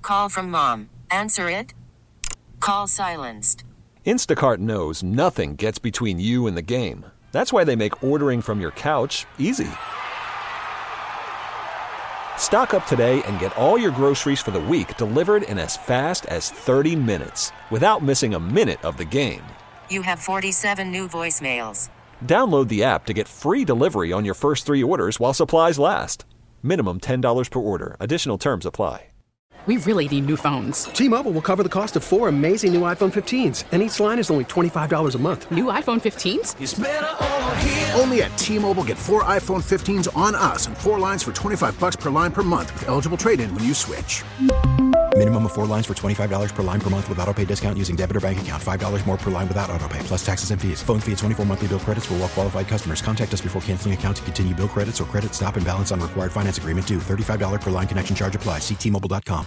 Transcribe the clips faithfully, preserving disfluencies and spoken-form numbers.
Call from mom. Answer it. Call silenced. Instacart knows nothing gets between you and the game. That's why they make ordering from your couch easy. Stock up today and get all your groceries for the week delivered in as fast as thirty minutes without missing a minute of the game. You have forty-seven new voicemails. Download the app to get free delivery on your first three orders while supplies last. Minimum ten dollars per order. Additional terms apply. We really need new phones. T-Mobile will cover the cost of four amazing new iPhone fifteens, and each line is only twenty-five dollars a month. New iPhone fifteens? It's better over here. Only at T-Mobile, get four iPhone fifteens on us and four lines for twenty-five bucks per line per month with eligible trade-in when you switch. Minimum of four lines for twenty-five dollars per line per month with autopay discount using debit or bank account. five dollars more per line without autopay, plus taxes and fees. Phone fee at twenty-four monthly bill credits for well-qualified customers. Contact us before canceling account to continue bill credits or credit stop and balance on required finance agreement due. thirty-five dollars per line connection charge applies. See T Mobile dot com.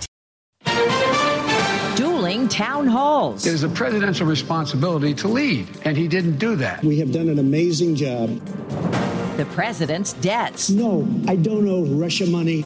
Dueling town halls. It is a presidential responsibility to lead, and he didn't do that. We have done an amazing job. The president's debts. No, I don't owe Russia money.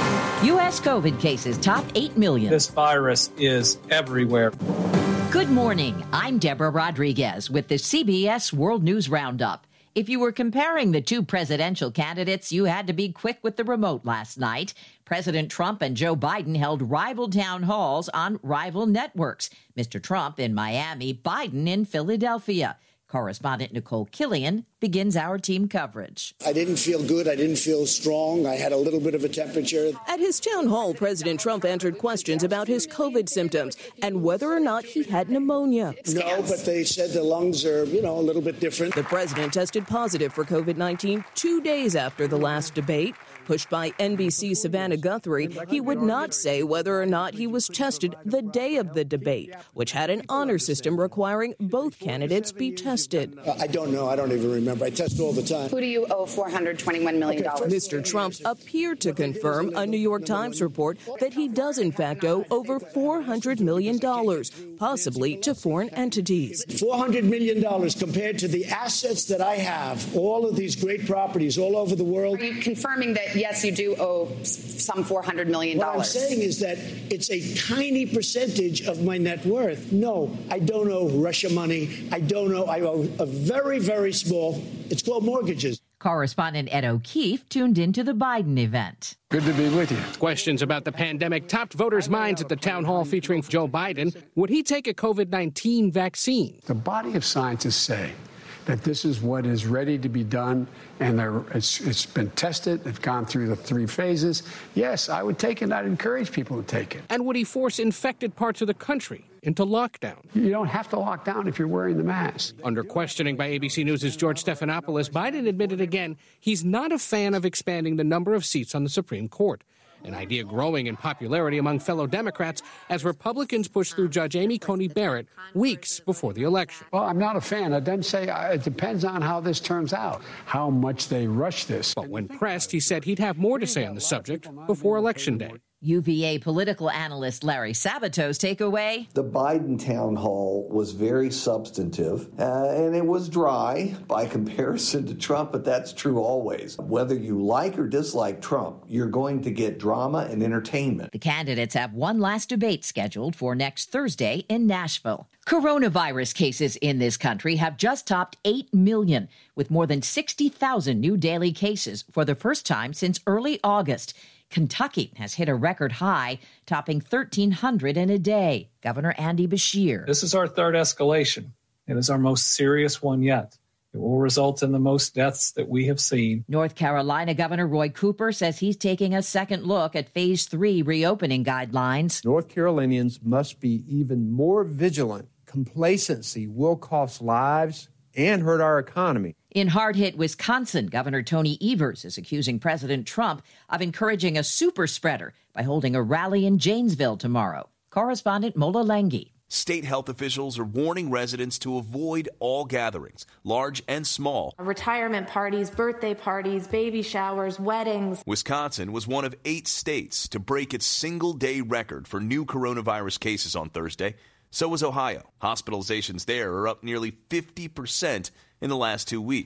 U S COVID cases top eight million. This virus is everywhere. Good morning. I'm Deborah Rodriguez with the C B S World News Roundup. If you were comparing the two presidential candidates, you had to be quick with the remote last night. President Trump and Joe Biden held rival town halls on rival networks. Mister Trump in Miami, Biden in Philadelphia. Correspondent Nicole Killian begins our team coverage. I didn't feel good. I didn't feel strong. I had a little bit of a temperature. At his town hall, President Trump answered questions about his COVID symptoms and whether or not he had pneumonia. No, but they said the lungs are, you know, a little bit different. The president tested positive for COVID nineteen two days after the last debate. Pushed by N B C's Savannah Guthrie, he would not say whether or not he was tested the day of the debate, which had an honor system requiring both candidates be tested. Uh, I don't know. I don't even remember. I test all the time. Who do you owe four hundred twenty-one million dollars? Okay. Mister Trump appeared to confirm a New York Times report that he does in fact owe over four hundred million dollars, possibly to foreign entities. four hundred million dollars compared to the assets that I have, all of these great properties all over the world. Are you confirming that, yes, you do owe some four hundred million dollars? What I'm saying is that it's a tiny percentage of my net worth. No, I don't owe Russia money. I don't owe, I owe a very, very small, it's called mortgages. Correspondent Ed O'Keefe tuned into the Biden event. Good to be with you. Questions about the pandemic topped voters' minds at the town hall featuring Joe Biden. Would he take a COVID nineteen vaccine? The body of scientists say that this is what is ready to be done, and it's, it's been tested. They've gone through the three phases. Yes, I would take it. I'd encourage people to take it. And would he force infected parts of the country into lockdown? You don't have to lock down if you're wearing the mask. Under questioning by A B C News' George Stephanopoulos, Biden admitted again he's not a fan of expanding the number of seats on the Supreme Court, an idea growing in popularity among fellow Democrats as Republicans push through Judge Amy Coney Barrett weeks before the election. Well, I'm not a fan. I then say uh, it depends on how this turns out, how much they rush this. But when pressed, he said he'd have more to say on the subject before Election Day. U V A political analyst Larry Sabato's takeaway. The Biden town hall was very substantive, uh, and it was dry by comparison to Trump, but that's true always. Whether you like or dislike Trump, you're going to get drama and entertainment. The candidates have one last debate scheduled for next Thursday in Nashville. Coronavirus cases in this country have just topped eight million, with more than sixty thousand new daily cases for the first time since early August. Kentucky has hit a record high, topping thirteen hundred in a day. Governor Andy Beshear. This is our third escalation. It is our most serious one yet. It will result in the most deaths that we have seen. North Carolina Governor Roy Cooper says he's taking a second look at phase three reopening guidelines. North Carolinians must be even more vigilant. Complacency will cost lives and hurt our economy. In hard-hit Wisconsin, Governor Tony Evers is accusing President Trump of encouraging a super spreader by holding a rally in Janesville tomorrow. Correspondent Mola Lengi. State health officials are warning residents to avoid all gatherings, large and small. Retirement parties, birthday parties, baby showers, weddings. Wisconsin was one of eight states to break its single-day record for new coronavirus cases on Thursday. So was Ohio. Hospitalizations there are up nearly fifty percent in the last two weeks.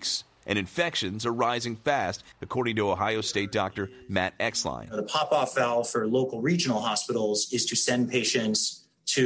and infections are rising fast, according to Ohio State doctor Matt Exline. The pop-off valve for local regional hospitals is to send patients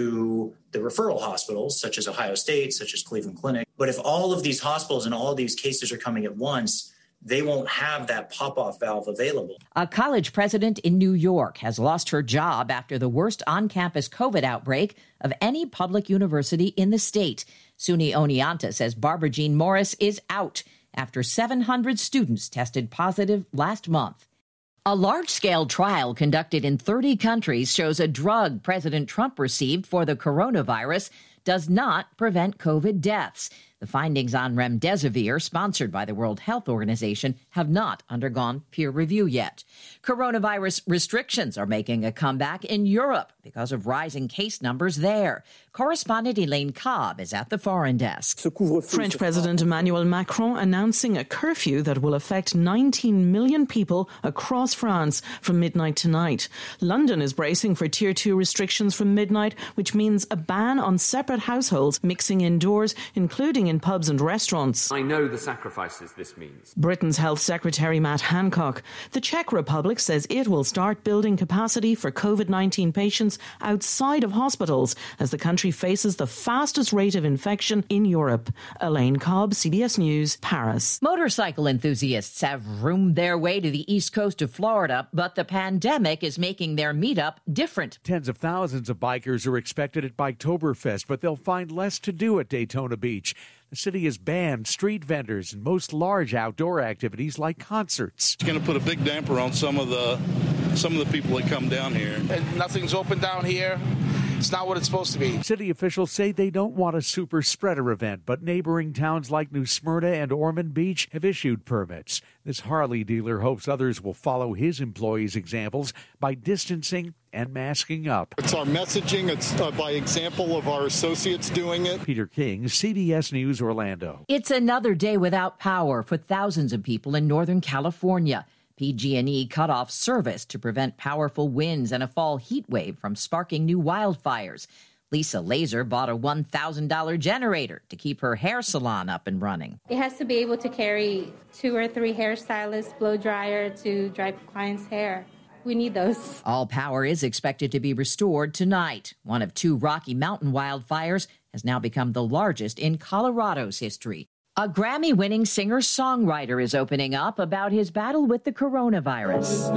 to the referral hospitals, such as Ohio State, such as Cleveland Clinic. But if all of these hospitals and all of these cases are coming at once, they won't have that pop-off valve available. A college president in New York has lost her job after the worst on-campus COVID outbreak of any public university in the state. Suni Oneonta says Barbara Jean Morris is out after seven hundred students tested positive last month. A large-scale trial conducted in thirty countries shows a drug President Trump received for the coronavirus does not prevent COVID deaths. The findings on remdesivir, sponsored by the World Health Organization, have not undergone peer review yet. Coronavirus restrictions are making a comeback in Europe because of rising case numbers there. Correspondent Elaine Cobb is at the foreign desk. French President Emmanuel Macron announcing a curfew that will affect nineteen million people across France from midnight tonight. London is bracing for Tier two restrictions from midnight, which means a ban on separate households mixing indoors, including in pubs and restaurants. I know the sacrifices this means. Britain's Health Secretary Matt Hancock. The Czech Republic says it will start building capacity for COVID nineteen patients outside of hospitals as the country faces the fastest rate of infection in Europe. Elaine Cobb, C B S News, Paris. Motorcycle enthusiasts have roomed their way to the east coast of Florida, but the pandemic is making their meetup different. Tens of thousands of bikers are expected at Biketoberfest, but they'll find less to do at Daytona Beach. The city has banned street vendors and most large outdoor activities like concerts. It's going to put a big damper on some of the some of the people that come down here. And nothing's open down here. It's not what it's supposed to be. City officials say they don't want a super spreader event, but neighboring towns like New Smyrna and Ormond Beach have issued permits. This Harley dealer hopes others will follow his employees' examples by distancing and masking up. It's our messaging. It's uh, by example of our associates doing it. Peter King, C B S News, Orlando. It's another day without power for thousands of people in Northern California. P G and E cut off service to prevent powerful winds and a fall heat wave from sparking new wildfires. Lisa Laser bought a one thousand dollars generator to keep her hair salon up and running. It has to be able to carry two or three hairstylists, blow dryer to dry clients' hair. We need those. All power is expected to be restored tonight. One of two Rocky Mountain wildfires has now become the largest in Colorado's history. A Grammy-winning singer-songwriter is opening up about his battle with the coronavirus.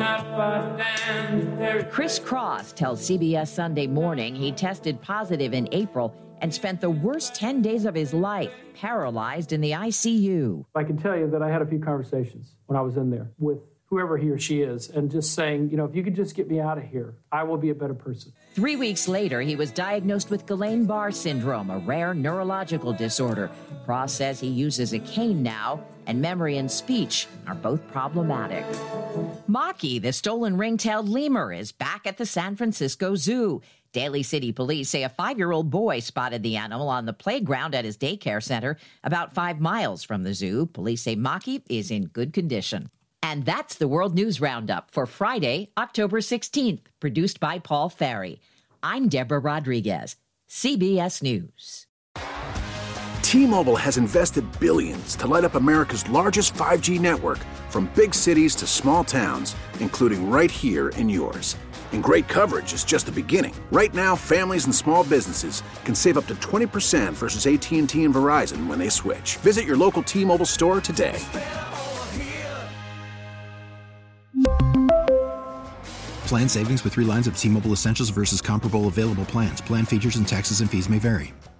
Chris Cross tells C B S Sunday Morning he tested positive in April and spent the worst ten days of his life paralyzed in the I C U. I can tell you that I had a few conversations when I was in there with whoever he or she is, and just saying, you know, if you could just get me out of here, I will be a better person. Three weeks later, he was diagnosed with Guillain-Barré syndrome, a rare neurological disorder. Cross says he uses a cane now, and memory and speech are both problematic. Maki, the stolen ring-tailed lemur, is back at the San Francisco Zoo. Daly City police say a five-year-old boy spotted the animal on the playground at his daycare center about five miles from the zoo. Police say Maki is in good condition. And that's the World News Roundup for Friday, October sixteenth, produced by Paul Ferry. I'm Deborah Rodriguez, C B S News. T-Mobile has invested billions to light up America's largest five G network, from big cities to small towns, including right here in yours. And great coverage is just the beginning. Right now, families and small businesses can save up to twenty percent versus A T and T and Verizon when they switch. Visit your local T-Mobile store today. Plan savings with three lines of T-Mobile Essentials versus comparable available plans. Plan features and taxes and fees may vary.